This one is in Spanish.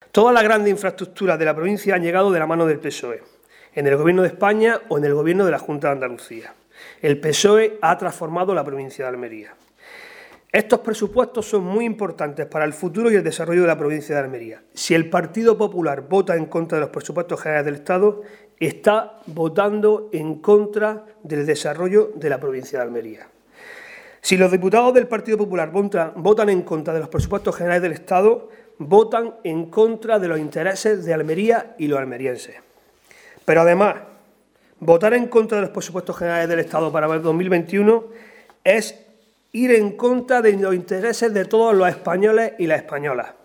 Todas las grandes infraestructuras de la provincia han llegado de la mano del PSOE, en el Gobierno de España o en el Gobierno de la Junta de Andalucía. El PSOE ha transformado la provincia de Almería. Estos presupuestos son muy importantes para el futuro y el desarrollo de la provincia de Almería. Si el Partido Popular vota en contra de los presupuestos generales del Estado, está votando en contra del desarrollo de la provincia de Almería. Si los diputados del Partido Popular votan en contra de los presupuestos generales del Estado, votan en contra de los intereses de Almería y los almerienses. Pero además, votar en contra de los presupuestos generales del Estado para el 2021 es ir en contra de los intereses de todos los españoles y las españolas.